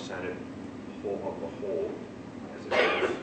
Senate whole of the whole, as it is,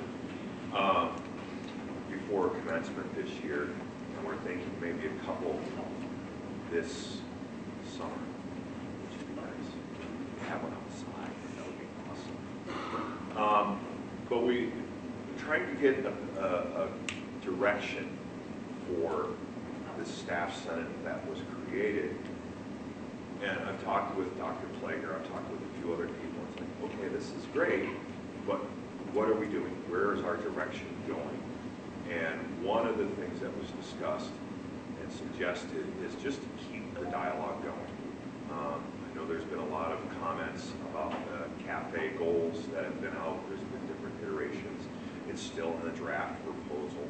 before commencement this year, and we're thinking maybe a couple this summer, which would be nice. Have one outside, that would be awesome. But we trying to get a direction for the staff senate that was created. And I've talked with Dr. Plager, I've talked with a few other people. It's like, okay, this is great, but what are we doing? Where is our direction going? And one of the things that was discussed and suggested is just to keep the dialogue going. I know there's been a lot of comments about the CAFE goals that have been out. There's been different iterations. It's still in the draft proposal,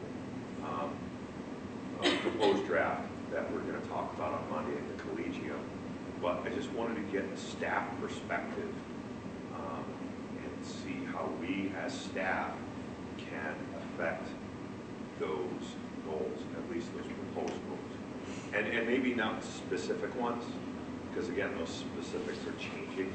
proposed draft that we're going to talk about on Monday at the Collegium. But I just wanted to get a staff perspective and see how we as staff can affect those goals, at least those proposed goals. And maybe not specific ones, because again, those specifics are changing,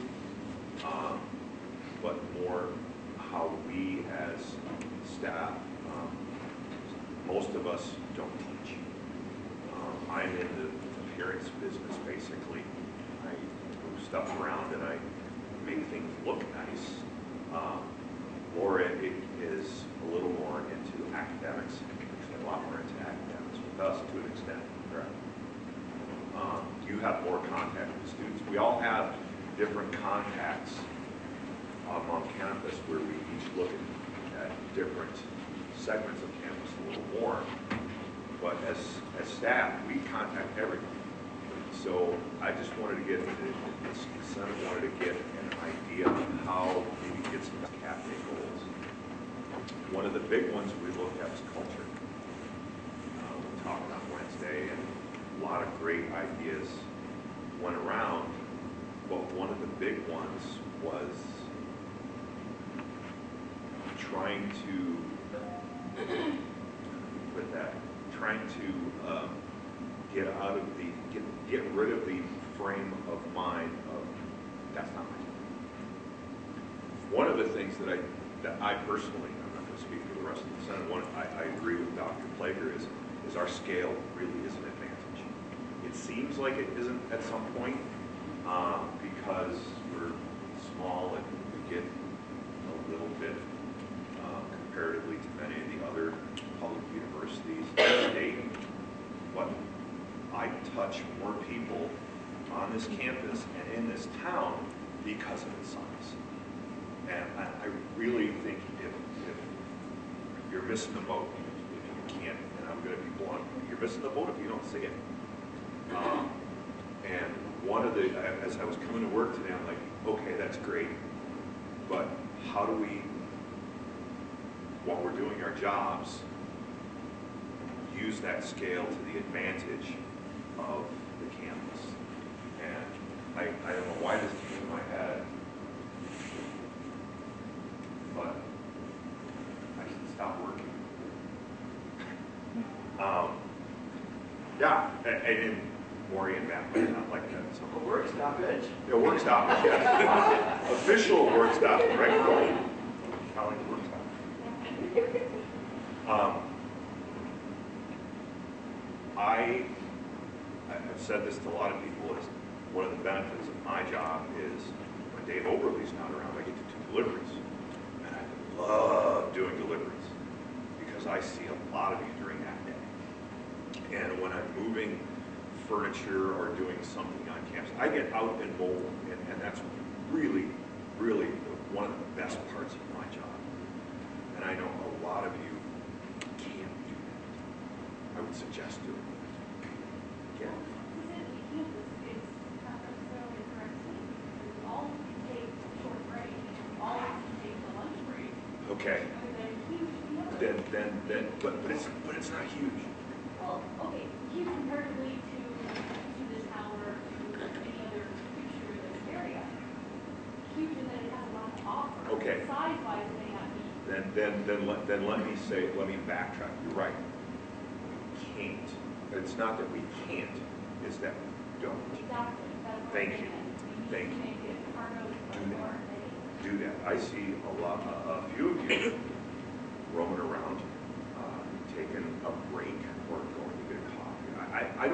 but more how we as staff, most of us don't teach. I'm in the appearance business basically. I move stuff around and I make things look nice. Laura is a little more into academics, actually a lot more into academics with us to an extent, correct? You have more contact with students. We all have different contacts on campus where we each look at different segments of campus a little more. But as staff, we contact everyone. So I just wanted to get, the Senate wanted to get an idea of how maybe get some CAFE goals. One of the big ones we looked at was culture. We talked on Wednesday, and a lot of great ideas went around, but one of the big ones was trying to get out of the get rid of the frame of mind of that's not my job. One of the things that I personally, I'm not going to speak for the rest of the Senate, I agree with Dr. Plager is our scale really is an advantage. It seems like it isn't at some point because we're small and we get a little bit comparatively to many of the other public universities in the state, but I touch more people on this campus and in this town because of its size. And I really think if you're missing the boat, if you can't, and I'm going to be blunt, you're missing the boat if you don't see it. And one of the, as I was coming to work today, I'm like, okay, that's great, but how do we, while we're doing our jobs, use that scale to the advantage of the campus? And I don't know why this came in my head, but I should stop working. Yeah, and Maury and Matt might not like that. So. A work stoppage. Yeah, work stoppage, yes. Official work stoppage, right? Calling it work stoppage. I've said this to a lot of people, is one of the benefits of my job is when Dave Oberle's not around, I get to do deliveries. And I love doing deliveries because I see a lot of you during that day. And when I'm moving furniture or doing something on campus, I get out and mobile, and that's really, really one of the best parts of my job. And I know a lot of you can't do that. I would suggest doing it. Yeah. It's not necessarily correct because all can take a short break, all can take a lunch break. Okay. Then, but it's not huge. Well, okay, huge comparatively to the tower, to any other picture in this area. Huge in that it has a lot to offer. Okay. Size-wise, it may not be. Then let me backtrack. You're right. We can't. It's not that we can't, it's that we don't. Exactly. That's what Thank I'm you. saying. We need Thank to you. make it part of Do our that. day. do that. I see a few of you roaming around, taking a break or going to get a coffee. I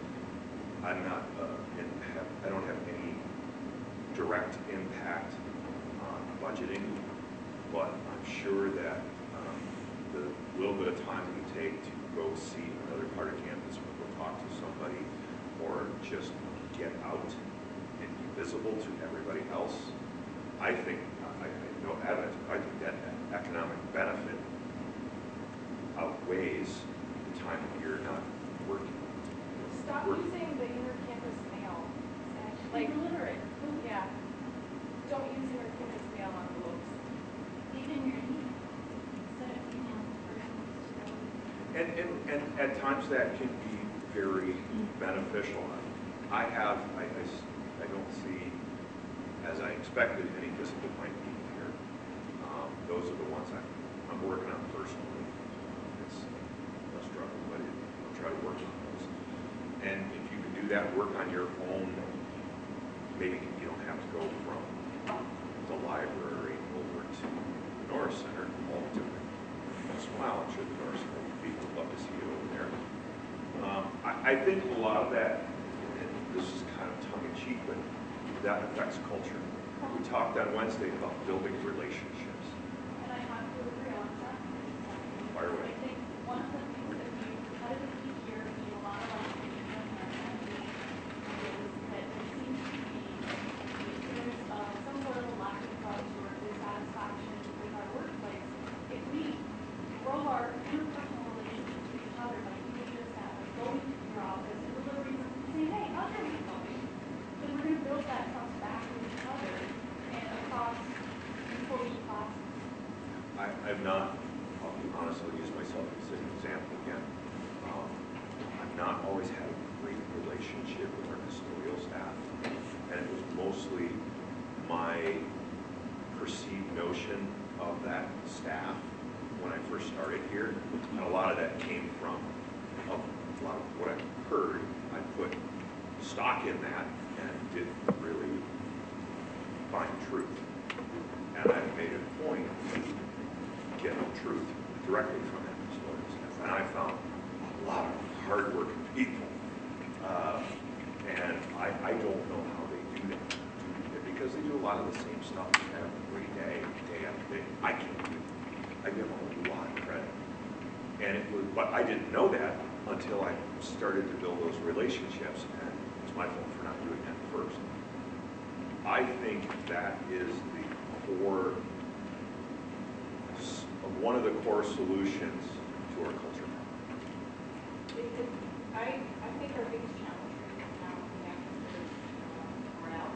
don't have any direct impact on budgeting, but I'm sure that the little bit of time that you take to go see another part of campus, or go talk to somebody, or just get out and be visible to everybody else, I think that economic benefit outweighs the time that you're not working. Stop using the inter-campus mail. Like, deliver it. Yeah. Don't use inter-campus mail envelopes. Even your email, instead of email personally. And at times that can be very beneficial. I don't see, as I expected, any disappointment here. Those are the ones I'm working on personally. It's a struggle, but I'll try to work on those. And if you can do that work on your own, maybe you don't have to go from the library over to the Norris Center all the time. Smile, I'm sure the Norris Center people would love to see you over there. I think a lot of that, and this is kind of tongue-in-cheek, but that affects culture. We talked on Wednesday about building relationships. And I have to agree on that. Fire away. I think one of the things that we repetitively hear in a lot of our communities is that there seems to be the appearance of some sort of a lack of trust or dissatisfaction with our workplace. If we grow our interpersonal relationships with each other, like you just said, like going to your office and delivering something, saying, hey, how's your week going? Then we're going to build that trust back with each other and across employee classes. I've not, I'll be honest, I'll use myself as an example again. I've not always had a great relationship with our custodial staff, and it was mostly my perceived notion of that staff when I first started here, and a lot of that came from a lot of what I heard. I put stock in that and didn't really find truth. And I made a point to get the truth directly from that custodial staff. And I found a lot of hardworking people. And I don't know how they do that. Because they do a lot of the same stuff every day, day after day. I can't do it. I give them a lot of credit. And it was, but I didn't know that until I started to build those relationships, and it's my fault for not doing that first. I think that is the core, one of the core solutions to our culture problem. I think our biggest challenge right now is morale.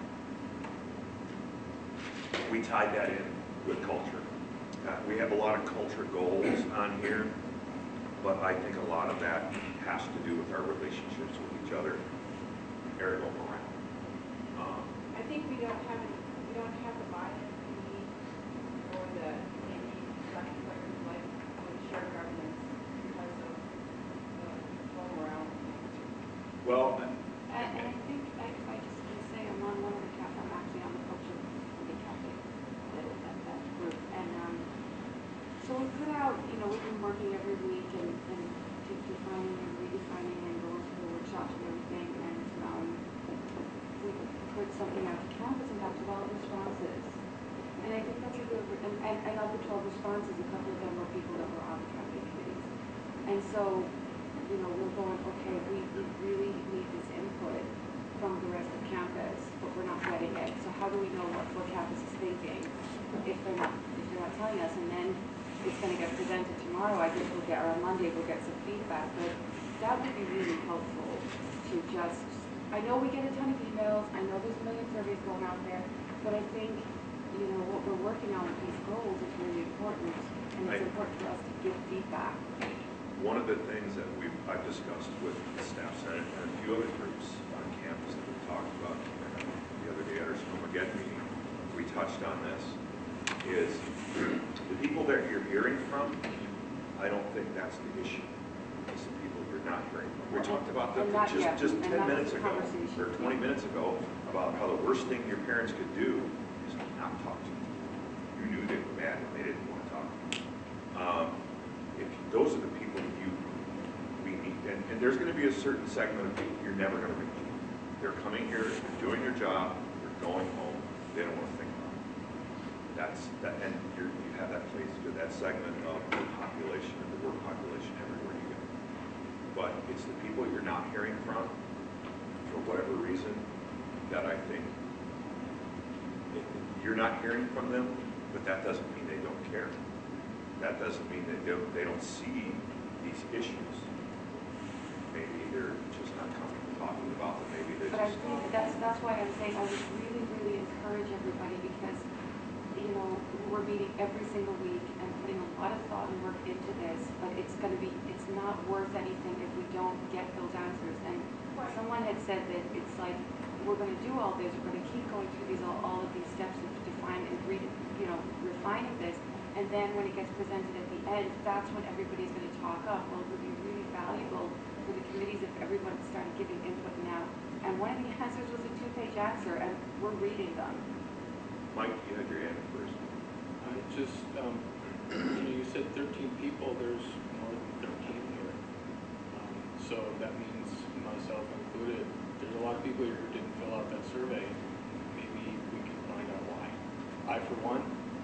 We tied that in with culture. We have a lot of culture goals on here, but I think a lot of that has to do with our relationships with each other. Ergo morale. I think we don't have the buy-in we need for the maybe collective players like the shared governance because of the low morale. Well, And I think, I just want to say, I'm on one of the CAP, I'm actually on the culture committee cafe, that group. And so we put out, we've been working every week and defining and redefining and going through the workshops and everything. And we put something out to campus about development responses. And I think that's a good, and of the 12 responses, a couple of them were people that were on the cafe committees. And so, we're going, okay, we really need this input from the rest of campus, but we're not getting it. So how do we know what campus is thinking if they're not telling us? And then it's going to get presented tomorrow. I guess or on Monday we'll get some feedback. But that would be really helpful to just, I know we get a ton of emails. I know there's a million surveys going out there, but I think, what we're working on with these goals is really important. And it's important for us to give feedback. one of the things that I've discussed with the staff senate and a few other groups on campus that we talked about the other day at our Snowmageddon meeting, we touched on this, is the people that you're hearing from, I don't think that's the issue. It's the people you're not hearing from. We talked about that just 10 minutes ago, or 20 minutes ago, about how the worst thing your parents could do is not talk to you. and they didn't want to talk. If those are the people we need, and there's going to be a certain segment of people you're never going to reach. They're coming here, they're doing their job, they're going home, they don't want to think about it. And you have that place to that segment of the population, of the work population everywhere you go. But it's the people you're not hearing from, for whatever reason, that I think you're not hearing from them, but that doesn't mean they don't care. That doesn't mean that they don't see these issues. Maybe they're just not comfortable talking about them. Maybe they But I just. think that's why I'm saying I would really, really encourage everybody because, you know, we're meeting every single week and putting a lot of thought and work into this, but it's not worth anything if we don't get those answers. And someone had said that it's like, we're going to do all this, we're going to keep going through all of these steps of defining and refining this, and then when it gets presented at the end, that's when everybody's going to talk up. Well, it would be really valuable for the committees if everyone started giving input now. And one of the answers was a 2-page answer, and we're reading them. Mike, you had your hand first. You said 13 people, there's more than 13 here. So that means myself included. There's a lot of people here who didn't fill out that survey. Maybe we can find out why. I, for one,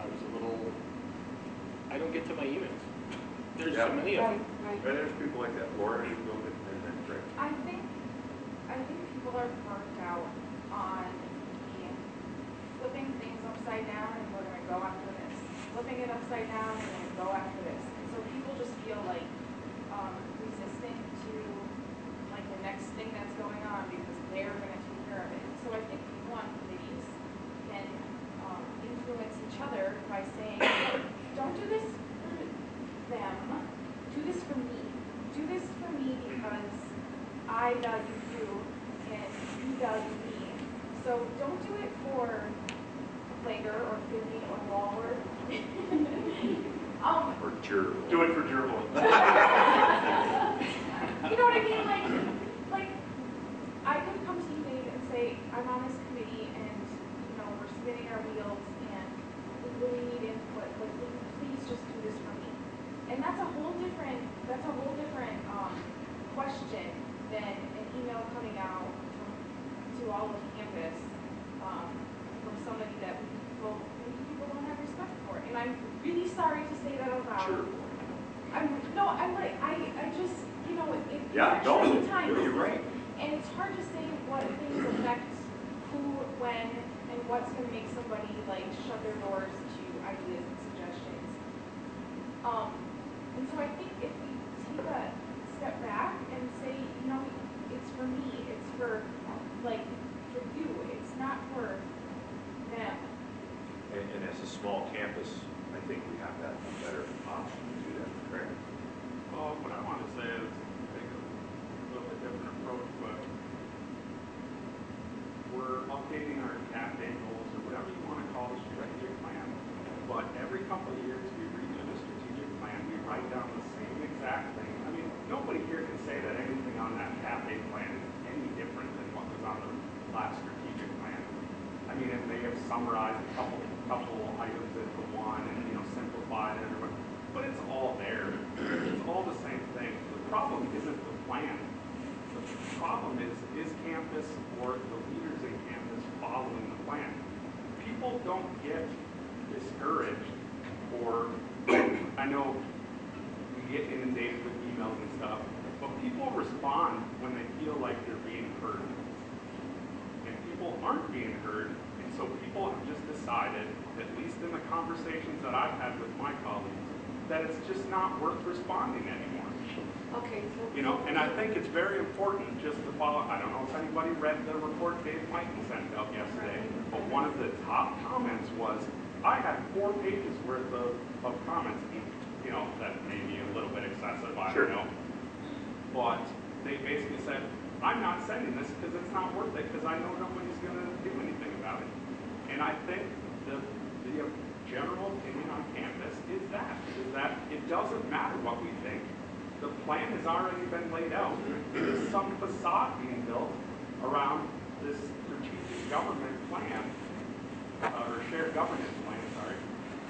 I don't get to my emails. There's so many of them. Right. And there's people like that. Laura, you go ahead and then Greg. I think people are burnt out on flipping things upside down and we're gonna go after this. Flipping it upside down and we're gonna go after this. And so people just feel like resistant to like the next thing that's going on because they're gonna take care of it. So I think people on committees can influence each other by saying, don't do this for them, do this for me. Do this for me because I value you and you value me. So don't do it for Lager or Finney or Walworth. Or Gerbil. Do it for Gerbil. You know what I mean? Like I could come to you, Dave, and say, I'm on this committee and we're spinning our wheels and we really need input, but please just do this for me. And that's a whole different question than an email coming out to all of campus from somebody that people don't have respect for. And I'm really sorry to say that out loud. Sure. I just, Yeah, no, sometimes, you're right. and it's hard to say what things affect who, when, and what's going to make somebody like shut their doors to ideas and suggestions. And so I think if we take a step back and say, it's for me, it's for you, it's not for them. And as a small campus, I think we have that a better option to do that, correct? Well, what I want to say is take a little bit different approach, but we're updating our cafe goals or whatever you want to call the strategic plan. But every couple of years we redo the strategic plan, we write down the same exact thing. I mean, nobody here can say that anything on that cafe plan is any different than what was on the last strategic plan. I mean, it may have summarized a couple items into one and simplified it or whatever, but it's all there. It's all the same thing. The problem isn't the plan. The problem is campus or the leaders in campus following the plan? People don't get discouraged or, I know we get inundated with emails and stuff, but people respond when they feel like they're being heard. And people aren't being heard, and so people have just decided, at least in the conversations that I've had with my colleagues, that it's just not worth responding anymore. Okay, so. And I think it's very important just to follow. I don't know if anybody read the report Dave Michael sent out yesterday, but one of the top comments was, I had 4 pages worth of comments. That may be a little bit excessive, I don't know. But they basically said, I'm not sending this because it's not worth it because I know nobody's going to do anything about it. And I think the general opinion on campus is that it doesn't matter what we think. The plan has already been laid out. It is some facade being built around this strategic government plan, or shared governance plan, sorry.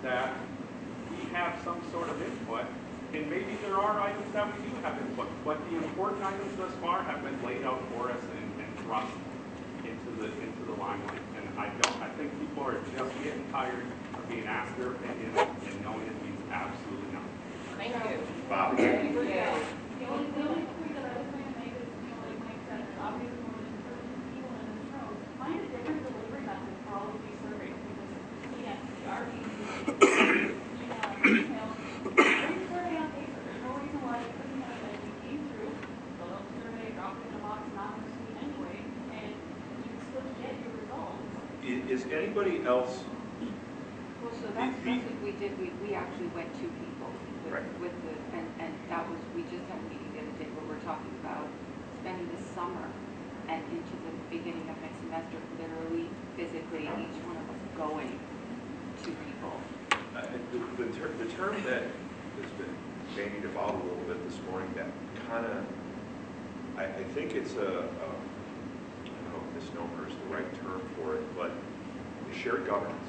that we have some sort of input, and maybe there are items that we do have input, but the important items thus far have been laid out for us and thrust into the limelight. And I think people are just getting tired of being asked their opinion and knowing it means absolutely nothing. Thank you. Bob? The only point that I was going to make is, like Mike said, there's obviously more than 13 people in this room. Find a different delivery method for all of these surveys, because CNC, RBC, email, bring the survey on paper. There's no reason why you couldn't have, like, we came through, filled out the survey, dropped it in a box, anonymously anyway, and you still get your results. Is anybody else, Well, so that's what we did, we actually went to people Right. with the, and that was, we just had a meeting the other day where we're talking about spending the summer and into the beginning of next semester, literally, physically, each one of us going to people. the term that has been bandied about a little bit this morning, that kind of, I think it's I don't know if misnomer is the right term for it, but shared governance.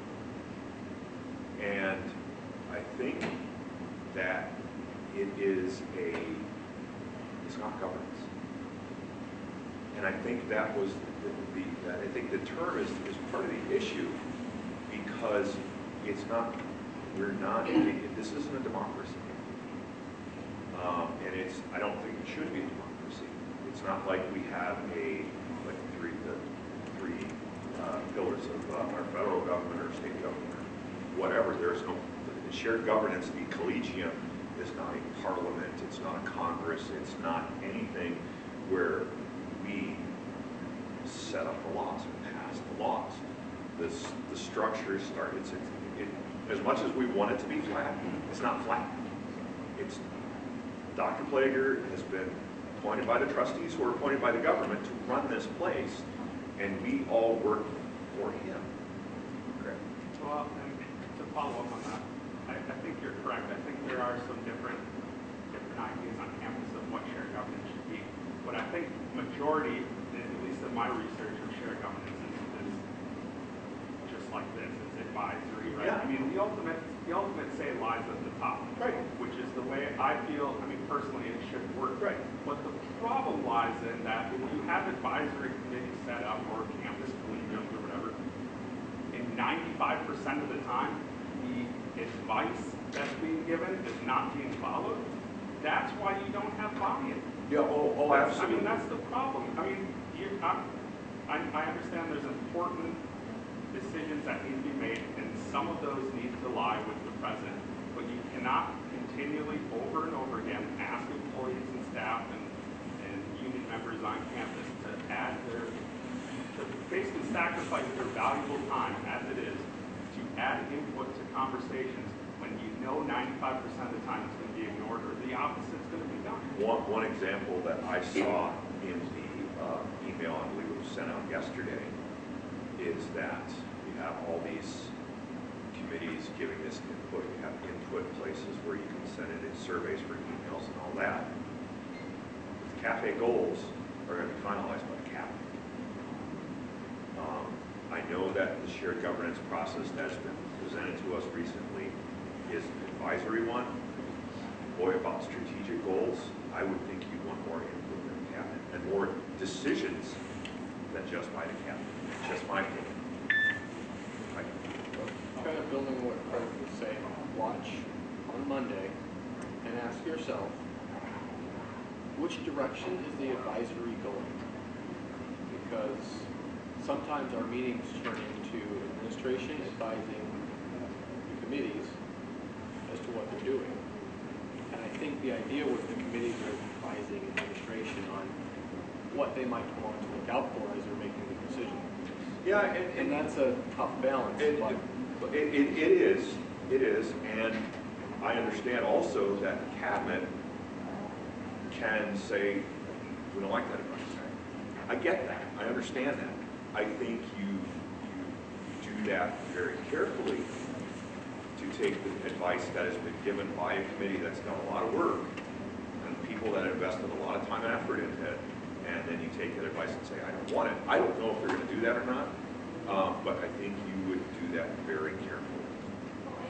And I think that it's not governance. And I think that was I think the term is part of the issue, because it's not, this isn't a democracy. And I don't think it should be a democracy. It's not like we have the three pillars of our federal government or state government or whatever. There's no, the shared governance, the collegium is not a parliament, it's not a Congress, it's not anything where we set up the laws and pass the laws. The structures are, as much as we want it to be flat, it's not flat. It's, Dr. Plager has been appointed by the trustees who are appointed by the government to run this place, and we all work for him. Correct. Well, and to follow up on that, I think you're correct. I think there are some different ideas on campus of what shared governance should be. But I think majority, at least in my research of shared governance, is just like this. It's advisory, right? Yeah. I mean, the ultimate say lies at the top, Right. which is the way I feel. I mean, personally, it should work. Right. But the problem lies in that if you have advisory committees set up or campus collegiums or whatever, in 95% of the time, the advice that's being given is not being followed. That's why you don't have buy-in. Yeah, oh, I absolutely. mean, that's the problem. I mean, I understand there's important decisions that need to be made, and some of those need to lie with the president. But you cannot continually, over and over again, ask employees and staff and union members on campus to basically sacrifice their valuable time, as it is, to add input to conversations when you know 95% of the time it's going to be ignored or the opposite's going to be done. One example that I saw in the email I believe it was sent out yesterday is that you have all these committees giving this input. You have input places where you can send in surveys for emails and all that. The CAFE goals are going to be finalized by the cabinet. I know that the shared governance process that's been presented to us recently is an advisory one. Boy, about strategic goals, I would think you'd want more input than the cabinet and more decisions than just by the cabinet. Just my opinion. Kind of building what Craig was saying, watch on Monday and ask yourself, which direction is the advisory going? Because sometimes our meetings turn into administration advising the committees as to what they're doing. And I think the idea was the committees are advising administration on what they might want to look out for as they're making the decision. Yeah, And that's a tough balance. But It is, and I understand also that the cabinet can say, we don't like that advice. I get that, I understand that. I think you do that very carefully to take the advice that has been given by a committee that's done a lot of work and people that invested a lot of time and effort into it, and then you take that advice and say, I don't want it. I don't know if they're going to do that or not, but I think you would do that very carefully. And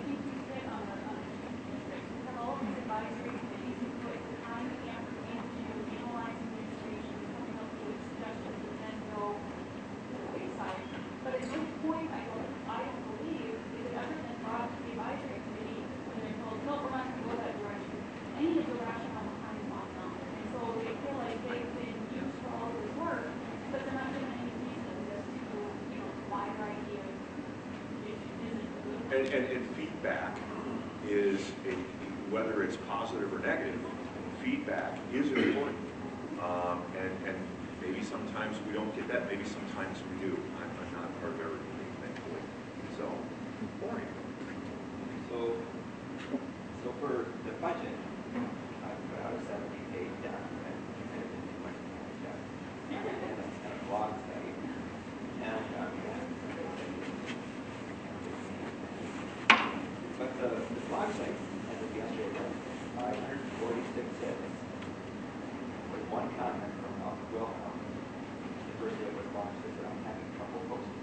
And feedback is, whether it's positive or negative, feedback is important. And maybe sometimes we don't get that, maybe sometimes we do. I'm not part of everything, thankfully. So, boring. So for the budget, I put out a 70-page document, and it didn't do much damage. And a blog site, and but the blog site, as of yesterday, has 546 hits, with one comment from Wilhelm. The first day it was launched, that I'm having trouble posting.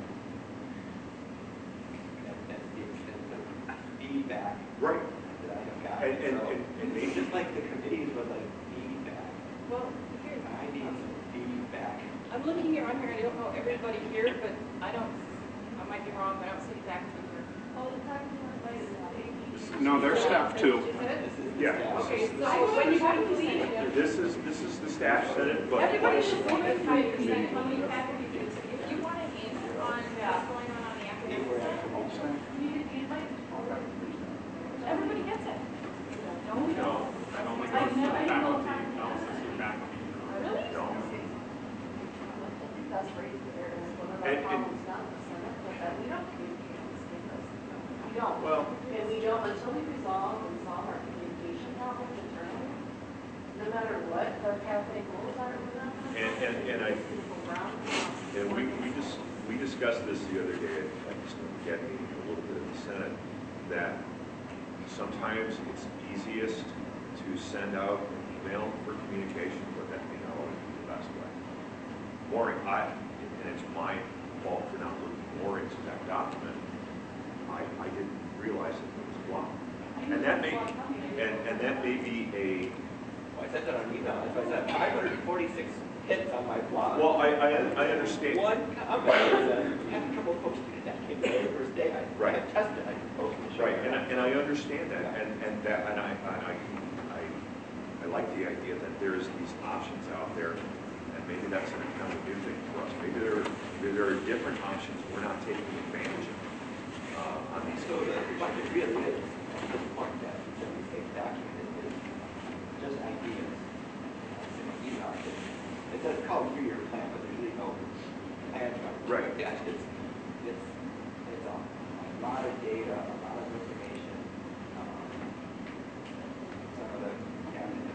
And that's the extent of feedback Right. that I have gotten. And So, maybe, just like the committees would like feedback, Well, here's, I need some feedback. I'm looking here on here, I don't know everybody here, but I might be wrong, but I don't see exact figure. Oh, the technical advice is AP. No, their staff too. Is it? This is the Yeah. staff. Okay, so when you have to leave, this is the staff senate, but. everybody should see this 5% how many faculty. If you want an answer on what's going on the academic side, You can invite everybody gets it. No, that only goes to the faculty, analysis and faculty. Really? No. That's raised there, and one of our And- problems now in the Senate, but that we don't communicate on the state level. We don't. Well, And we don't, until we resolve and solve our communication problems internally, no matter what our cafe goals are, we're not going to. And we discussed this the other day at the SNCCAT meeting, a little bit in the Senate, that sometimes it's easiest to send out an email for communication, but that may not always be the best way. Boring, and it's my fault for not looking more into that document. I didn't realize that it was blocked. And that may, and that may be a, Well, I sent that on email, that's why I said 546 hits on my blog. well, I understand. One comment said, having trouble posting it, that came the very first day, I Right. tested, I could post it. Right, and I understand that, and I like the idea that there's these options out there, and maybe that's an kind of new thing for us. Maybe there are different options we're not taking advantage of on these. So the budget really is, at this point, that 76 document is just ideas. It says called 3-year plan, but there's really no plan. Right. Yeah, it's a lot of data, a lot of information. Some of the cabinet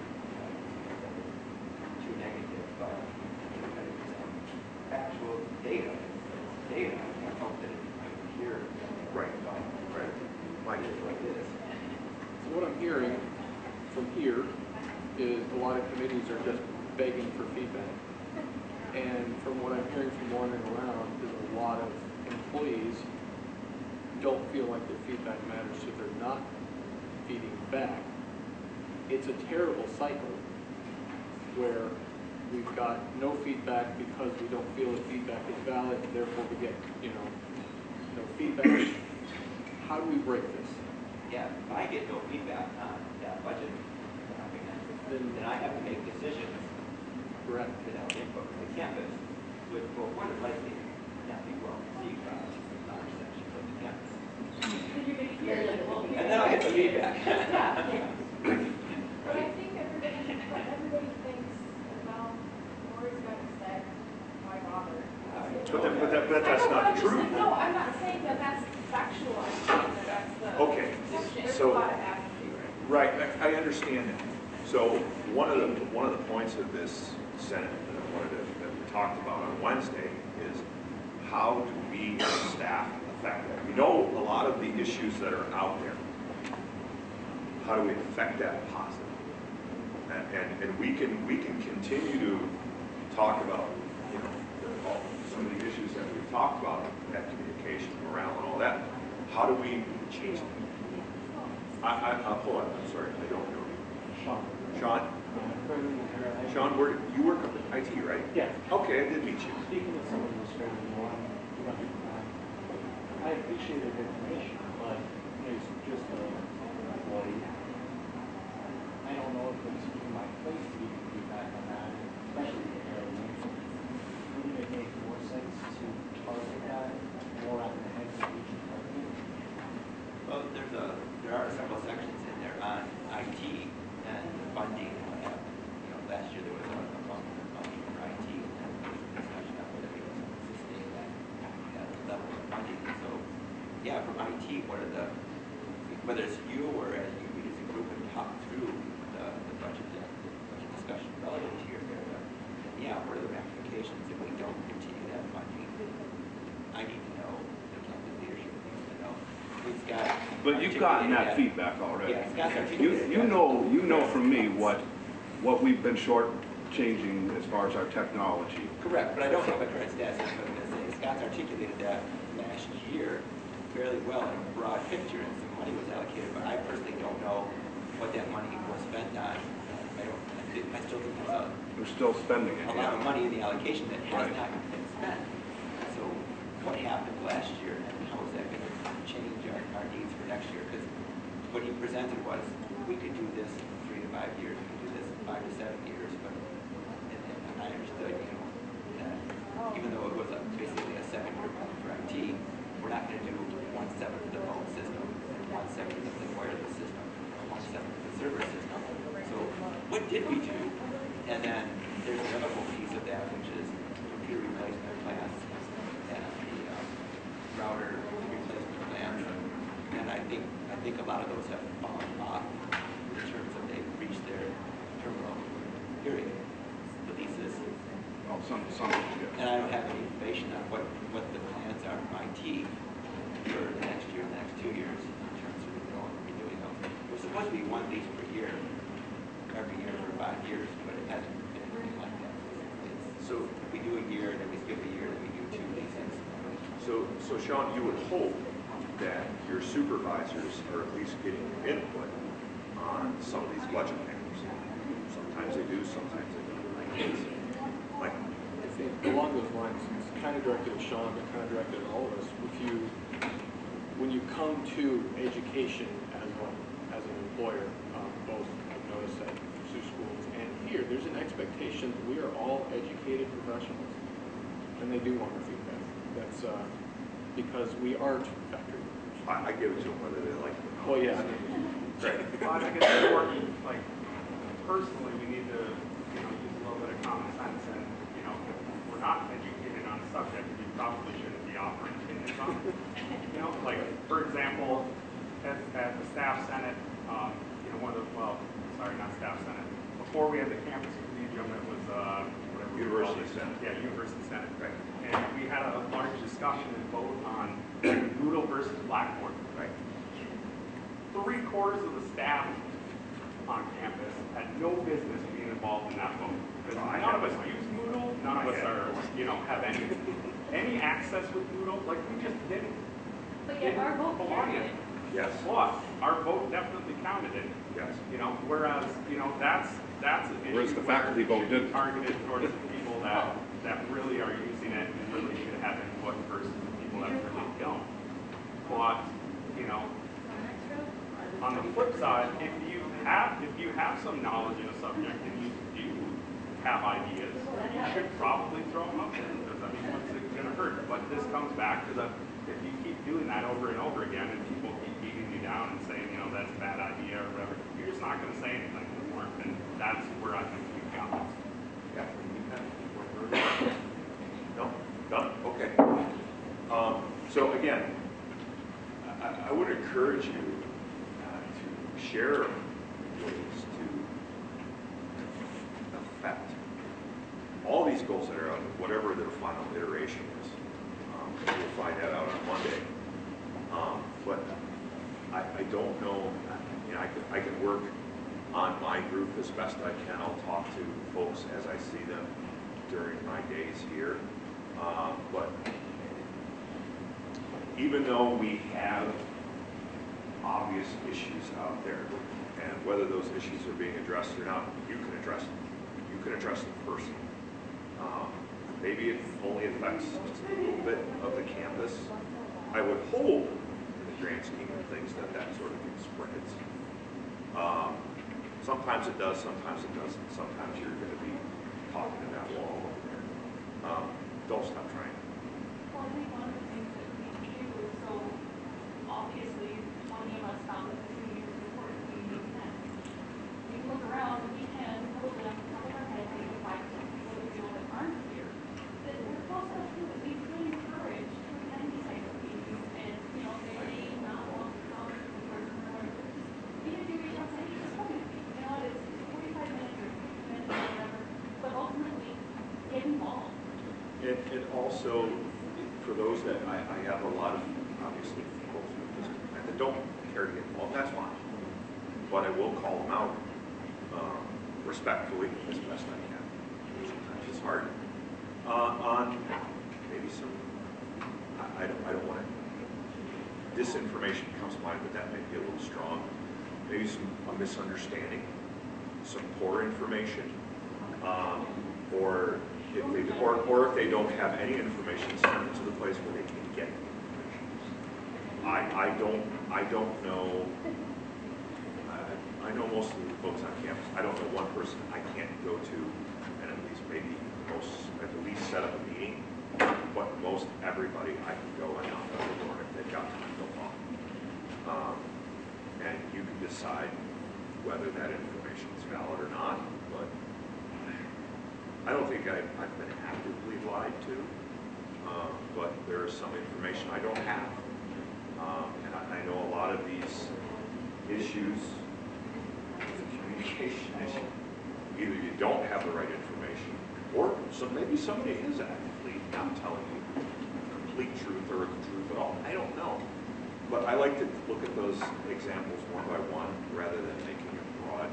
too negative, but there's some factual data. It's data. I can't help that it's here. Right, right. Mike? It's like this. So what I'm hearing from here is a lot of committees are just begging for feedback. And from what I'm hearing from wandering around is a lot of employees don't feel like their feedback matters, so they're not feeding back. It's a terrible cycle where we've got no feedback because we don't feel that feedback is valid, therefore we get, no feedback. How do we break this? Yeah, if I get no feedback on that budget, then I have to make decisions Correct. without input from the campus, which will more than likely not be well received by large sections of the campus. Because you're going to hear like, well, And then I'll get the feedback. But I think everybody thinks, well, Lori's got it said, why bother? But that's not true. No, I'm not saying that that's factual, I'm saying that that's the. Okay, There's a so- lot of apathy, Right, right? I understand that. So one of the points of this Senate that we talked about on Wednesday is how do we as staff affect that? We know a lot of the issues that are out there. How do we affect that positively? And we can continue to talk about, some of the issues that we've talked about, that communication, morale, and all that. How do we change that? Hold on, I'm sorry, I don't know. Sean. Sean? Sean, you work up at IT, right? Yeah. Okay, I did meet you. Speaking of someone who's fairly young, I appreciate the information, but as just an employee, I don't know if it's in my place to give feedback on that, especially if they're young. Wouldn't it make more sense to target that more on the heads of each department team, what are the, whether it's you or as you meet as a group and talk through the budget discussion relative to your area. And yeah, what are the ramifications if we don't continue that funding? I need to know, the campus leadership needs to know. We've got. But you've gotten that feedback already. Yeah, Scott's articulated You that. know from me what we've been shortchanging as far as our technology. Correct, but I don't have a current stats in front of me. Scott's articulated that last year fairly well in a broad picture, and some money was allocated, but I personally don't know what that money was spent on. I still think there's We're still spending it. a lot of money in the allocation that has Right. not been spent. So what happened last year, and how is that going to change our needs for next year? Because what he presented was, we could do this in 3 to 5 years, we could do this in 5 to 7 years, but, and I understood, you know, that even though it was basically a 7-year plan for IT, we're not going to do 1/7 of the phone system, 1/7 of the wireless system, 1/7 of the server system. So what did we do? And then there's another whole piece of that, which is computer replacement plans and the router replacement plans. And I think a lot of those have fallen off in terms of they've reached their terminal period, the leases. Well, some, yeah. And I don't have any information on what the plans are from IT for the next year, the next 2 years, in terms of renewing them. It was supposed to be 1 lease per year, every year for 5 years, but it hasn't been anything like that. So we do a year, then we skip a year, then we do 2 leases. So Sean, you would hope that your supervisors are at least getting input on some of these budget matters. Sometimes they do, sometimes they don't. Like, I think along those lines, it's kind of directed at Sean, but kind of directed at all of us. When you come to education as an employer, both I've noticed at Sioux schools and here, there's an expectation that we are all educated professionals, and they do want our feedback. That's because we aren't factory workers. I give it to them whether they like it or not. Well, yeah. Well, I think it's important, like, personally, we need to, you know, use a little bit of common sense, and, you know, if we're not educated on a subject, we probably shouldn't be offering opinions on it. You know, like, for example, at the staff senate, you know, not staff senate, before we had the campus collegium, it was, whatever. University Senate. Yeah, University Senate. Right. And we had a large discussion and vote on Moodle versus Blackboard. Right. 3/4 of the staff on campus had no business being involved in that vote. Because none of us use Moodle, none of us are, you know, have any access with Moodle, like we just didn't. But yet our vote belong in counted. it. Yes. But our vote definitely counted it. Yes. You know, whereas, you know, that's an issue. Whereas the faculty where vote it should be didn't. targeted towards the people that really are using it and really should have input versus the people that really don't. But, you know, on the flip side, if you have some knowledge in a subject and you do have ideas, you should probably throw them up there, because I mean, what's it gonna hurt? But this comes back to if you keep doing that over and over again and people keep beating you down and saying, you know, that's a bad idea or whatever, you're just not gonna say anything anymore. And that's where I think we've got this. Yeah. No? Done? Okay. So again, I would encourage you to share ways to affect all these goals that are out, whatever their final iteration is. We'll find that out on Monday. But I don't know, you know, I can work on my group as best I can. I'll talk to folks as I see them during my days here. But even though we have obvious issues out there, and whether those issues are being addressed or not, you can address them. You can address them personally. Maybe it only affects just a little bit of the campus. I would hope, in the grand scheme of things, that sort of thing spreads. Sometimes it does, sometimes it doesn't. Sometimes you're going to be talking to that wall over there. Don't stop trying. Well, I think one of the things that we do is, so obviously 20 of us found that this meeting was important, we need 10. We look around, we can probably off the top of our head think of 5 to 10 people that we know that aren't here. That we're close enough to that we can encourage to attend these type of meetings, and you know, they may not also, for those that, I have a lot of, obviously, folks that don't care to get involved, that's fine. But I will call them out respectfully as best I can. Sometimes it's hard. On maybe some, I don't want to, disinformation comes to mind, but that may be a little strong. Maybe a misunderstanding, some poor information, or if they don't have any information, send it to the place where they can get information. I don't know. I know most of the folks on campus. I don't know one person I can't go to, and at least maybe at least set up a meeting. But most everybody I can go and knock on the door if they've got time to talk. And you can decide whether that information is valid or not. But I don't think I've been actively lied to. But there is some information I don't have. And I know a lot of these issues, the communication issue, either you don't have the right information, or maybe somebody is actively not telling you the complete truth or the truth at all. I don't know. But I like to look at those examples one by one rather than making a broad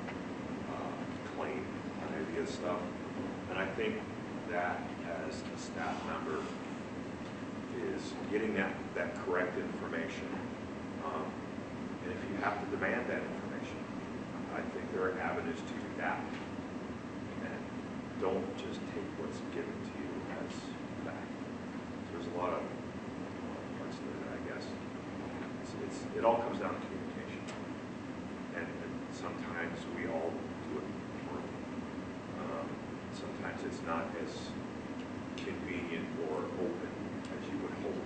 claim on any of this stuff. And I think that as a staff member is getting that correct information. And if you have to demand that information, I think there are avenues to do that. And don't just take what's given to you as fact. There's a lot of parts to it, I guess. It all comes down to communication. And sometimes we all do it poorly. Sometimes it's not as convenient or open as you would hope.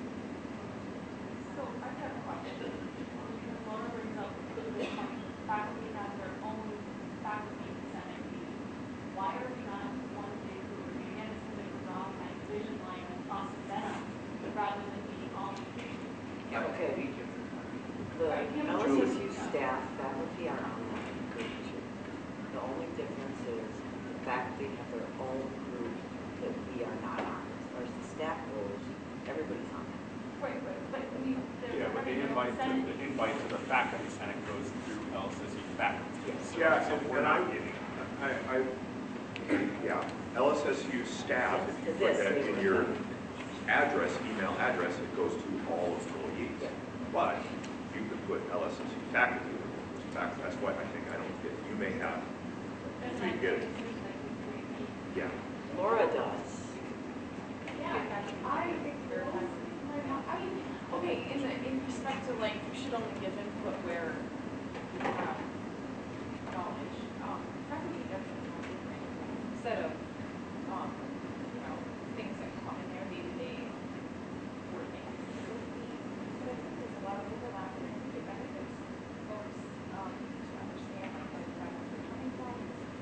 So I have a question, because Laura brings up the faculty has their own faculty senate meeting. Why are we not one big group? Again, it's going to draw my division line and us and them, rather than being all. Okay. The LSSU staff, faculty are on that group too. The only difference is the faculty have their own group that we are not on. As far as the staff goes, everybody's on that. Right, but we. Yeah, but the invite to the faculty senate goes through LSSU faculty. So Yeah, so we're not getting. Yeah, LSSU staff, if you put that in your email address, it goes to all employees. But you could put LSSU faculty, that's why I think I don't get, you may have, so you get it. Yeah. Laura does. Okay, in respect to like, you should only give input where you have knowledge. Faculty definitely has a set of, things that come in their day-to-day working. So I think there's a lot of overlap and I think it benefits folks to understand like where the faculty are coming from.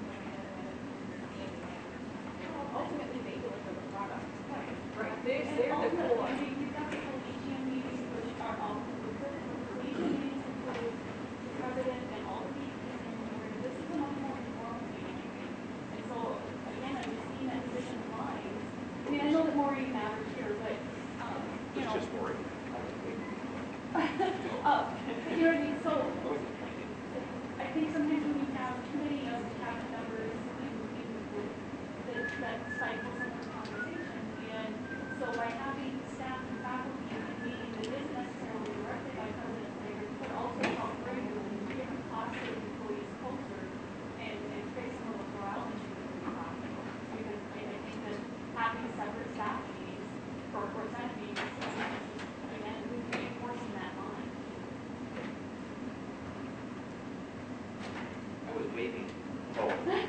Ultimately, they deliver the product. Right. They're the core. We've got the whole HM meetings, which are all inclusive. The HM meetings include the president and all the VPs, and this is a much more informal meeting. And so, again, I'm just seeing that division of lines. I mean, I know that Maureen matters here, but, It's just boring. you know what I mean? So, I think sometimes when you have too many of the cabinet members in the group, that stifles some of the conversation. And so by having staff and faculty in a meeting that isn't necessarily directed by President Slater, but also help bring different positive employees closer and create some of the morale issues that we talked about. Because I think that having separate staff meetings or senate meetings, again, reinforcing that line. I was waiting. Oh,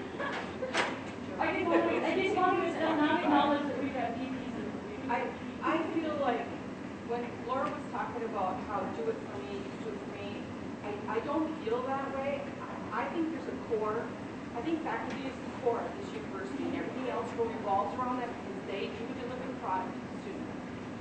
I just wanted to not acknowledge that we've got VPs and I feel like when Laura was talking about how do it for me, I don't feel that way. I think there's a core. I think faculty is the core of this university, and everything else revolves around that because they do deliver the product to the student.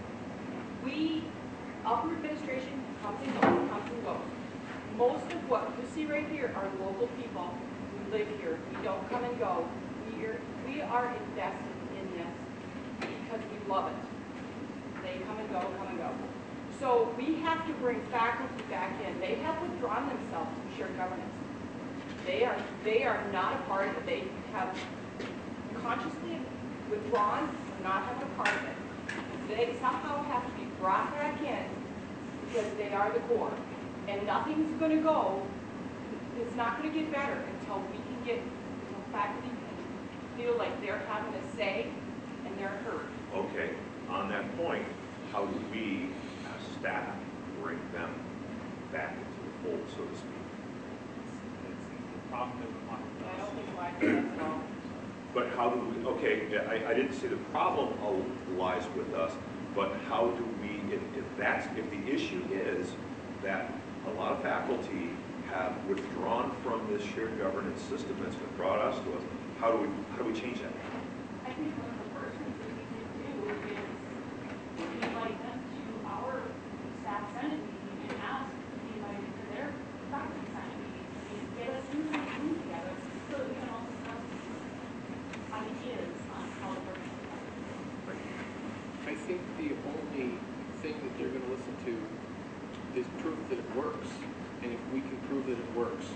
Upper administration comes and goes. Most of what you see right here are local people who live here. We don't come and go. We are invested in this because we love it. They come and go, come and go. So we have to bring faculty back in. They have withdrawn themselves from shared governance. They are not a part of it. They have consciously withdrawn from not having a part of it. They somehow have to be brought back in because they are the core. And nothing's going to go, it's not going to get better until we can get, until faculty can feel like they're having a say and they're heard. Okay, on that point, how do we, as staff, bring them back into the fold, so to speak? It's the problem isn't one of I us. don't think like that at all. But how do we, okay, I didn't say the problem lies with us, but how do we, if the issue is that a lot of faculty have withdrawn from this shared governance system that's been brought us to us, how do we change that? I think one of the first things that we can do is invite them to our staff senate meeting and ask to be invited to their faculty senate meetings. I mean, get us in the room together so that we can all discuss ideas on how to work together. I think the only thing that they're gonna listen to is proof that it works. And if we can prove that it works,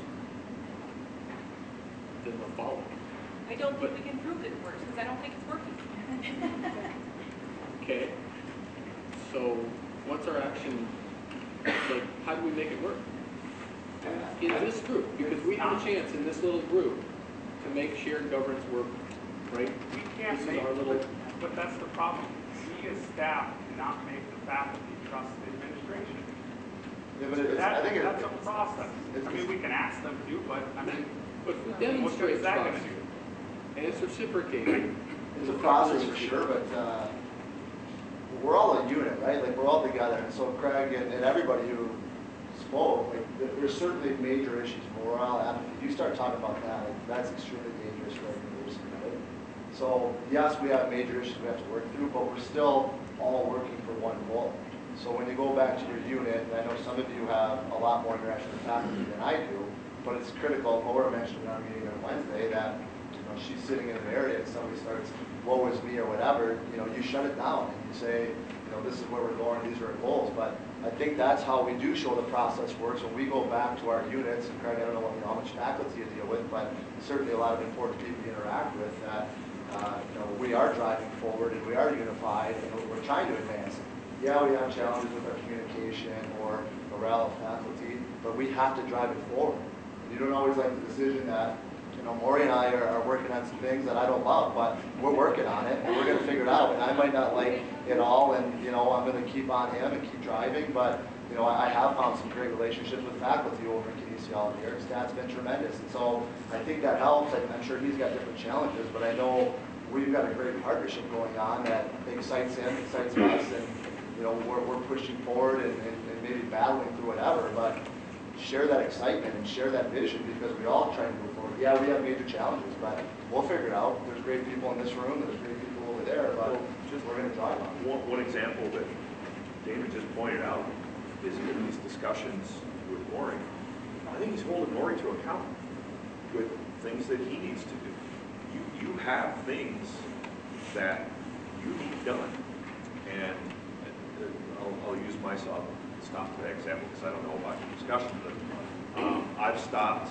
then they'll follow. I don't think we can prove that it works because I don't think it's working. Okay? So what's our action? Like, how do we make it work? In this group, because we have a chance in this little group to make shared governance work, right? We can't This is make, our little, but that's the problem. We as staff cannot make the faculty trust the administration. Yeah, but it's, I think That's a process. it's- I mean, we can ask them to, but I mean, but if we what good demonstrate is that gonna trust, do? and it's reciprocated. it's a process for sure, but we're all a unit, right? Like, we're all together, and so Craig and everybody who spoke, like, there's certainly major issues, morale, apathy. You start talking about that, like, that's extremely dangerous for our university, right? So, yes, we have major issues we have to work through, but we're still all working for one goal. So when you go back to your unit, and I know some of you have a lot more interaction with faculty than I do, but it's critical. Laura mentioned in our meeting on Wednesday that, you know, she's sitting in an area and somebody starts, woe is me or whatever, you know, you shut it down and you say, you know, this is where we're going, these are our goals. But I think that's how we do show the process works. When we go back to our units, and Craig, I don't know, how much faculty you deal with, but certainly a lot of important people you interact with, that you know, we are driving forward and we are unified and we're trying to advance. Yeah, we have challenges with our communication or morale of faculty, but we have to drive it forward. You don't always like the decision that, you know, Maury and I are working on some things that I don't love, but we're working on it and we're going to figure it out. And I might not like it all, and, you know, I'm going to keep on him and keep driving, but, you know, I have found some great relationships with faculty over in kinesiology. Eric Statt's been tremendous, and so I think that helps. I'm sure he's got different challenges, but I know we've got a great partnership going on that excites him, excites us, and, you know, we're pushing forward and maybe battling through whatever, but share that excitement and share that vision, because we all try to move forward. Yeah, we have major challenges, but we'll figure it out. There's great people in this room, there's great people over there, but we're going to drive on it. One example that David just pointed out is in these discussions with Maury. I think he's holding Maury to account with things that he needs to do. You have things that you need done, and I'll use myself, stop to that example because I don't know about the discussion, but I've stopped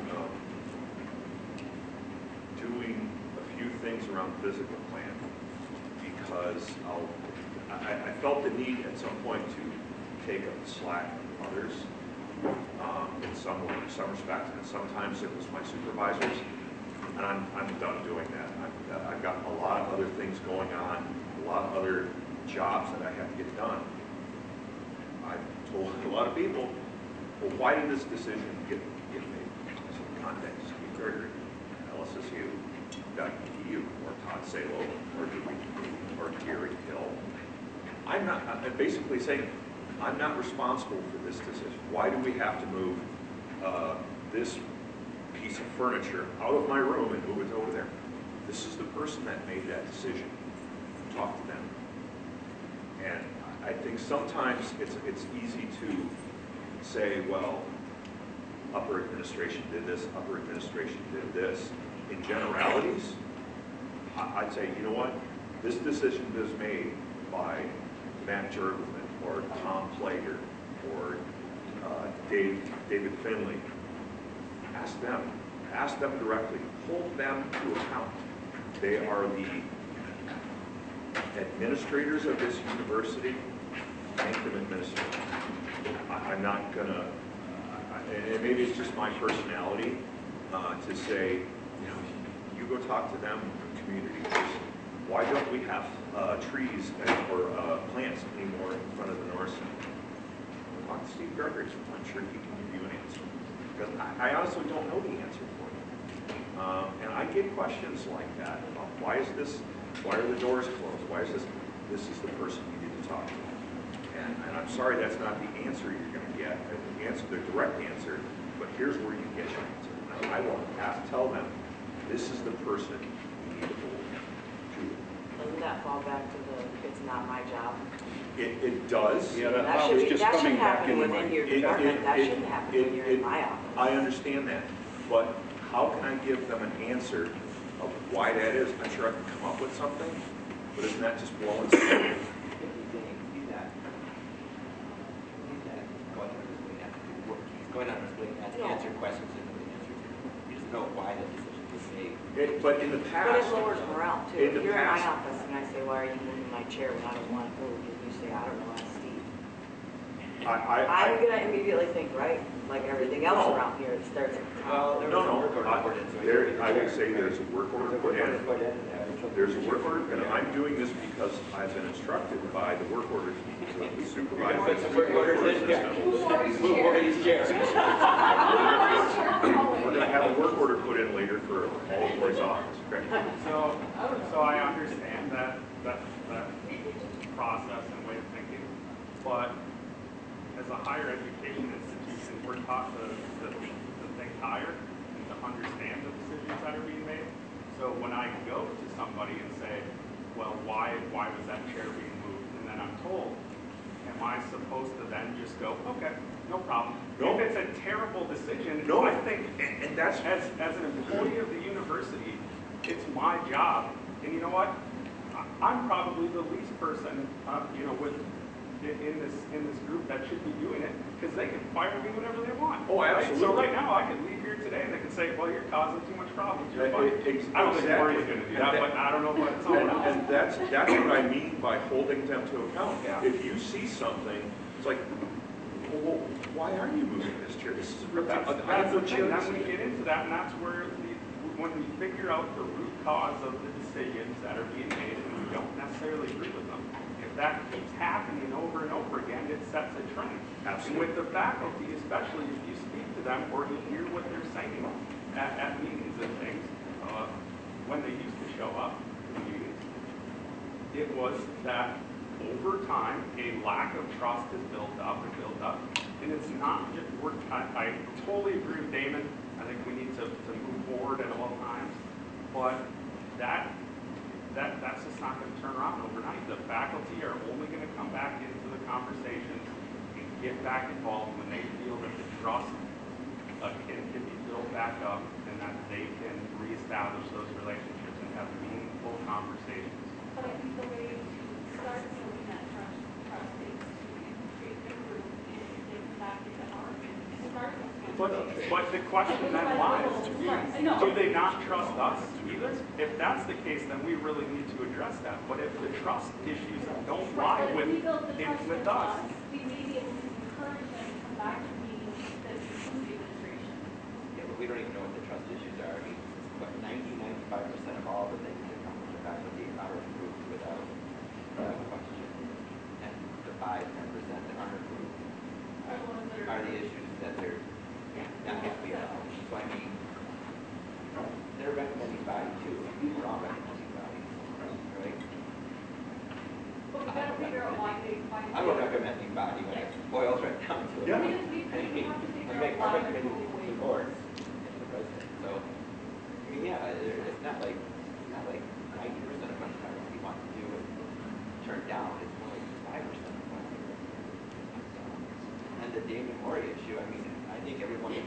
doing a few things around the physical plan because I felt the need at some point to take up the slack of others in some respects, and sometimes it was my supervisors, and I'm done doing that. I've got a lot of other things going on, a lot of other jobs that I have to get done. I've told a lot of people, well, why did this decision get made? Some context, Steve Gregory, LSSU, WTU, or Todd Salo, or Gary Hill. I'm basically saying, I'm not responsible for this decision. Why do we have to move this piece of furniture out of my room and move it over there? This is the person that made that decision. Talk to them. And I think sometimes it's easy to say, well, upper administration did this, upper administration did this. In generalities, I'd say, you know what? this decision is made by Matt Jurgelman or Tom Plager or David Finley, ask them directly, hold them to account. They are the administrators of this university, make them administrators. I'm not gonna, and maybe it's just my personality to say, you know, you go talk to them, community person. Why don't we have trees or plants anymore in front of the North Center? Talk to Steve Gregory. I'm sure he can give you an answer. Because I honestly don't know the answer for you. And I get questions like that about why is this, why are the doors closed? Why is this? This is the person you need to talk to. And I'm sorry that's not the answer you're going to get, the direct answer, but here's where you get your answer. And I will tell them, this is the person you need to hold to. Doesn't that fall back to the, it's not my job? It does. Yeah, that That thought should was be, just that coming should back happen into within my. your department, that shouldn't happen when you're in my office. I understand that, but how can I give them an answer of why that is? I'm sure I can come up with something, but isn't that just blowing smoke? Going on his way to answer questions and answers. He doesn't know why the decision was made. But in the But past, it lowers morale too. in the If you're in my past- office and I say, why are you moving my chair when I don't want to move? And you say, I don't know, ask Steve. I'm gonna immediately think, right, like everything else No. around here, it starts at the Well, top. there was No, a work order no, put in, so he there, did the I would chair. say there's a work order put in. There's a work order, and I'm doing this because I've been instructed by the work order supervisor. Work order did, yeah. Move Wardy's chair. We're gonna have a work order put in later for all of Roy's office, okay? So I understand that process and way of thinking, but as a higher education institution, we're taught to think higher and to understand the decisions that are being made. So when I go to somebody and say, well, why was that chair being moved? And then I'm told, am I supposed to then just go, okay, no problem? No. If it's a terrible decision, No. I think, And that's, as an employee of the university, it's my job. And you know what? I'm probably the least person, in this group that should be doing it, because they can fire me whenever they want. Oh, right? absolutely. So right now, I could leave here today and they can say, well, you're causing too much problems. You're fired. Exactly. I don't think Wardy's going to do that, but I don't know what someone else. and that's what I mean by holding them to account. Yeah. If you see something, it's like, well, why are you moving this chair? This is But that's the thing, then we get into that, and that's where when we figure out the root cause of the decisions that are being made, and we don't necessarily agree with them, if that keeps happening over and over again, it sets a trend. Absolutely. And with the faculty, especially if you speak to them or you hear what they're saying at meetings and things, when they used to show up to the meetings, it was that over time, a lack of trust is built up and built up. And it's not just, I totally agree with Damon. I think we need to move forward at all times. But that's just not going to turn around overnight. The faculty are only going to come back into the conversations and get back involved when they feel that the trust can be built back up and that they can reestablish those relationships and have meaningful conversations. But I think the way to start building that trust is to create the group and get them back into our business. Start with But the question then lies, do they not trust us either? If that's the case, then we really need to address that. But if the trust issues don't lie But if we build the trust with with us, us, we may be able to encourage them to come back to meetings that include the administration. Yeah, but we don't even know what the trust issues are. I mean, what, 95% of all the things that come from the faculty are approved without question. And the 5-10% that aren't approved Are the ones that are the issues that they're not happy about. So I mean, they're a recommending body too. We're all recommending bodies, right? But we gotta figure out why they. I'm a recommending body when it boils right down to it. Yeah. We have to figure out I'm why. recommending the board and the president. So, I mean, yeah, it's not like 90% of what we want to do and turn down. It's more like 5% of what we want to do. And the Damon Mori issue, I mean, I think everyone in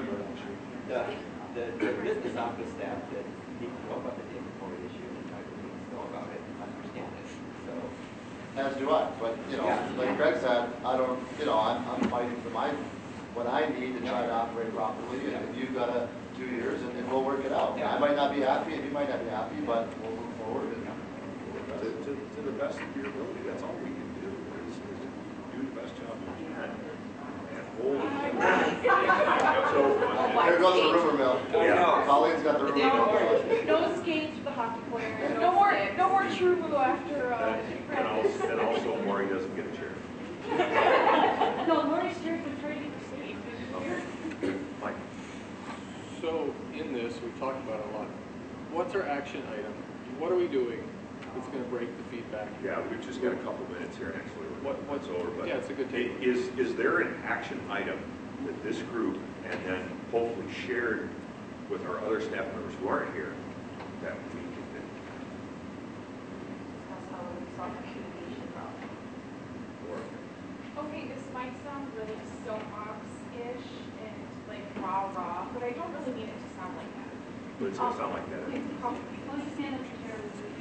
the business office staff that need to know about the Damon Mori issue, and I believe know about it, understand it, so. As do I, but, you know, Yeah. like Greg said, I don't, you know, I'm fighting for what I need to try to operate properly, and you've got 2 years, and then we'll work it out. Yeah. I might not be happy, and you might not be happy, but we'll move forward, and To the best of your ability, that's all we can do, is do the best job we can. And hold. So, there goes the rumor mill. Yeah. Colleen's got the rumor mill going. No skates for the hockey players. Yeah. No more true blue after, and also Maury doesn't get a chair. No, Lori's here for training for Steve. Okay. Mike? So in this, we've talked about it a lot. What's our action item? What are we doing that's going to break the feedback? Yeah, we've just got a couple minutes here, and actually, what's over, but. Yeah, it's a good take. Is there an action item that this group, and then hopefully shared with our other staff members who aren't here, that we can do? That's how we solve the communication problem. Or, Okay, this might sound really soapbox-ish and like rah-rah, but I don't really mean it to sound like that. but it's gonna sound like that. Well, you stand up to chair with you.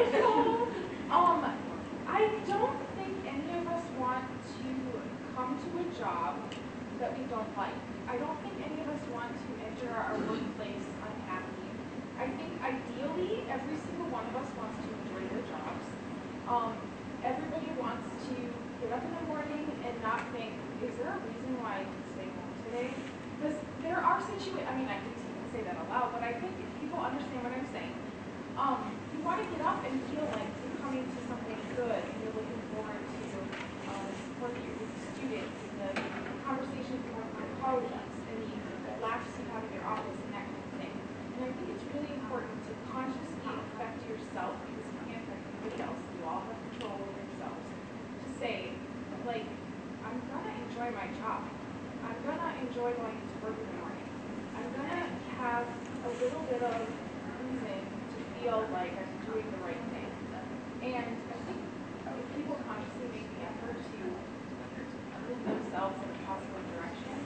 I don't think any of us want to come to a job that we don't like. I don't think any of us want to enter our workplace unhappy. I think ideally, every single one of us wants to enjoy their jobs. Everybody wants to get up in the morning and not think, is there a reason why I can stay home today? Because there are situations, I mean, I hate to even say that aloud, but I think if people understand what I'm saying. You want to get up and feel like you're coming to something good and you're looking forward to supporting your students and the conversations you have with your colleagues and the laughs you have in your office and that kind of thing. And I think it's really important to consciously affect yourself because you can't affect anybody else. You all have control over yourselves. To say, like, I'm going to enjoy my job. I'm going to enjoy going to work in the morning. I'm going to have a little bit of reason to feel like I'm doing the right thing. And I think if people consciously make the effort to move themselves in a positive direction,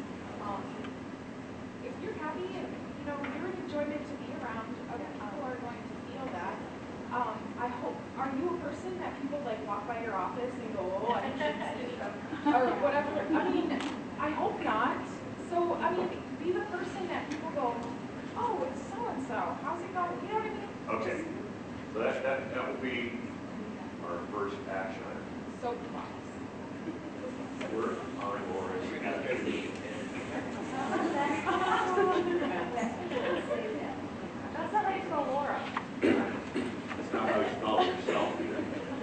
if you're happy and you're an enjoyment to be around, other people are going to feel that. I hope, are you a person that people like walk by your office and go, oh, I should or whatever? I mean, I hope not. So, I mean, be the person that people go, oh, it's so-and-so, how's it going? You know what I mean? Okay, so that will be our first action item. Soapbox. We're on Laura's activity. That's not how you spell Laura. That's not how you spell yourself either.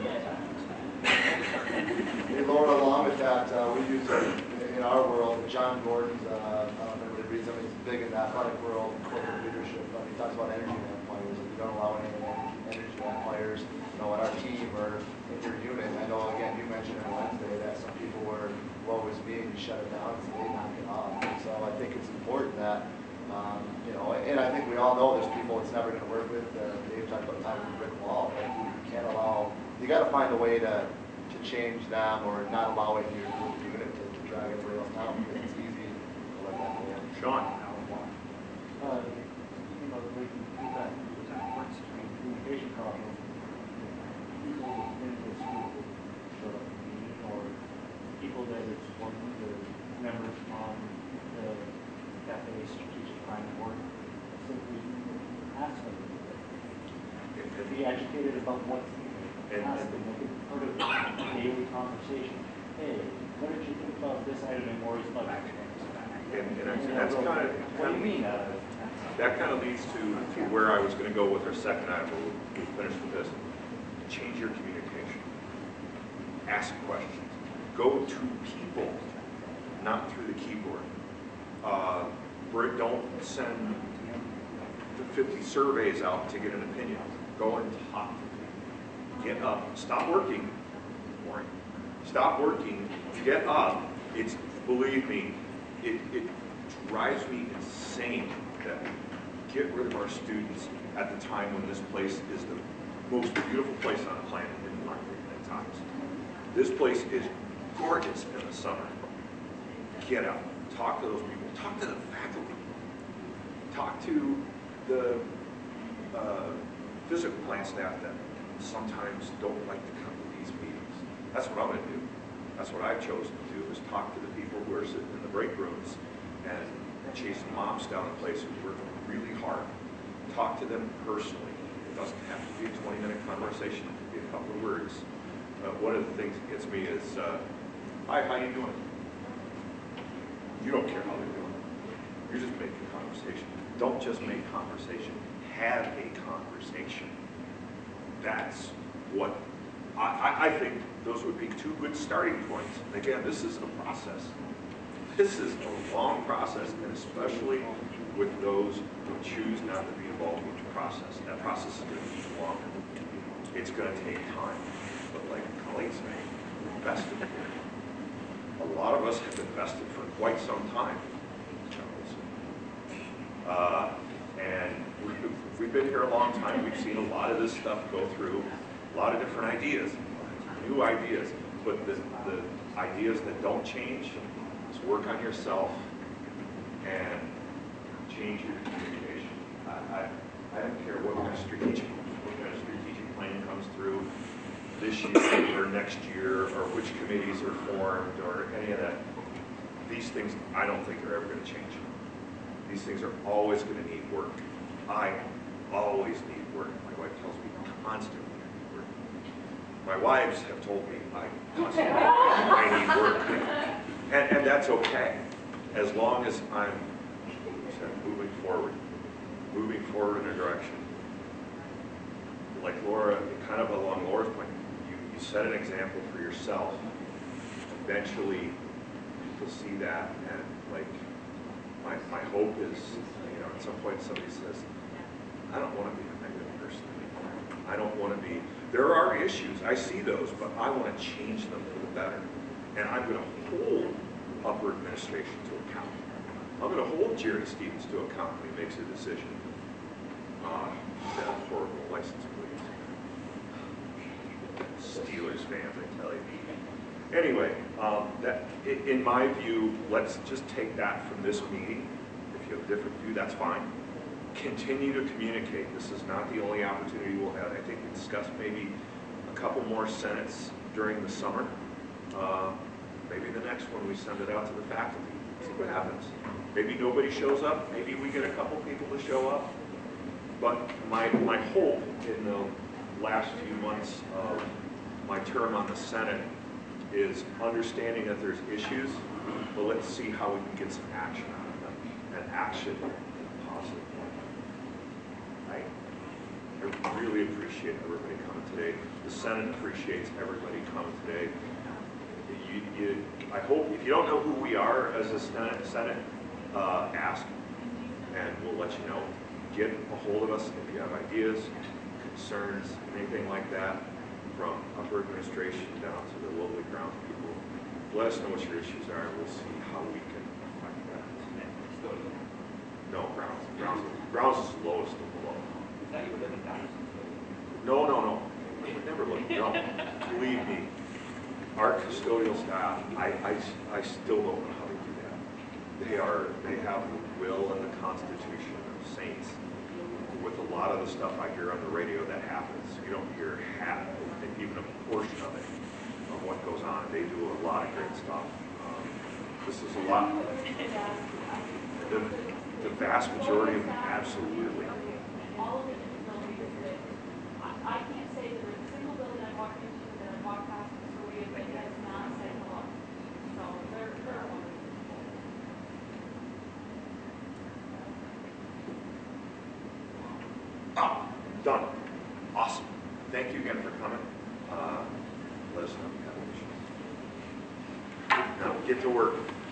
Hey, Laura, along with that, we use in our world, John Gordon's, I don't know if everybody reads him, he's big in the athletic world, corporate leadership. He talks about energy vampires, and we don't allow any energy vampires, in our team or in your unit. I know, again, you mentioned on Wednesday that some people were, woe is me, and you shut it down, so they knock it off. So I think it's important that, and I think we all know there's people it's never going to work with. Dave talked about time with a brick wall. Like you can't allow, you got to find a way to change them or not allow it in your group unit to drag everybody else down because it's easy to let that go. Sean? Breaking feedback, communication problems, people in the school, so me or people that are supporting the members on the cafe strategic planning board, simply ask them. Be educated about what's needed. Ask them, make it part of daily conversation. Hey, what did you think about this item in Maury's budget? And that's kind of. What do you mean? That kind of leads to where I was going to go with our second item, but we'll finish with this. Change your communication. Ask questions. Go to people, not through the keyboard. Don't send 50 surveys out to get an opinion. Go and talk to people. Get up. Stop working. Boring. Stop working. Get up. It's, believe me, it drives me insane that we get rid of our students at the time when this place is the most beautiful place on the planet, in my opinion, at times. This place is gorgeous in the summer. Get out. Talk to those people. Talk to the faculty. Talk to the physical plant staff that sometimes don't like to come to these meetings. That's what I'm gonna do. That's what I've chosen to do, is talk to the people who are sitting in the break rooms and chasing moms down a place who's working really hard. Talk to them personally. It doesn't have to be a 20-minute conversation. It could be a couple of words. One of the things that gets me is, hi, how you doing? You don't care how they're doing. You're just making conversation. Don't just make conversation. Have a conversation. That's what I think those would be two good starting points. Again, this is a process. This is a long process, and especially with those who choose not to be involved with the process. That process is going to be longer. It's going to take time. But like Colleen's saying, we're invested here. A lot of us have invested for quite some time. And we've been here a long time. We've seen a lot of this stuff go through, a lot of different ideas, new ideas. But the ideas that don't change is work on yourself and change your communication. I don't care what kind of strategic plan comes through this year or next year, or which committees are formed, or any of that. These things, I don't think are ever going to change. These things are always going to need work. I always need work. My wife tells me constantly I need work. My wives have told me I constantly need work. And that's okay, as long as I'm moving forward in a direction. Like Laura, kind of along Laura's point, you set an example for yourself. Eventually, people see that, and like, my hope is, at some point somebody says, I don't want to be a negative person anymore. I don't want to be, there are issues, I see those, but I want to change them for the better. And I'm going to hold upper administration to account. I'm going to hold Jerry Stevens to account when he makes a decision. That horrible license plate. Steelers fans, I tell you. Anyway, in my view, let's just take that from this meeting. If you have a different view, that's fine. Continue to communicate. This is not the only opportunity we'll have. I think we discussed maybe a couple more senates during the summer. Maybe the next one we send it out to the faculty. See what happens. Maybe nobody shows up. Maybe we get a couple people to show up. But my hope in the last few months of my term on the Senate is understanding that there's issues, but let's see how we can get some action out of them, and action in a positive way. I really appreciate everybody coming today. The Senate appreciates everybody coming today. I hope, if you don't know who we are as a Senate, ask, and we'll let you know. Get a hold of us if you have ideas, concerns, anything like that, from upper administration down to the lowly ground people. Let us know what your issues are, and we'll see how we can fight that. No, Browns is the lowest of the low. No. We would never look. No, believe me. Our custodial staff, I still don't know how they do that. They have the will and the constitution of saints. With a lot of the stuff I hear on the radio that happens, you don't hear half, even a portion of it, of what goes on. They do a lot of great stuff. This is a lot. The vast majority of them, absolutely. All of the different buildings, I can't say that there's a single building I walked into that I walked past the custodian that has not said hello. So they're wonderful. Oh, done. Awesome. Thank you again for coming. Let us know if you have any issues. Now, get to work.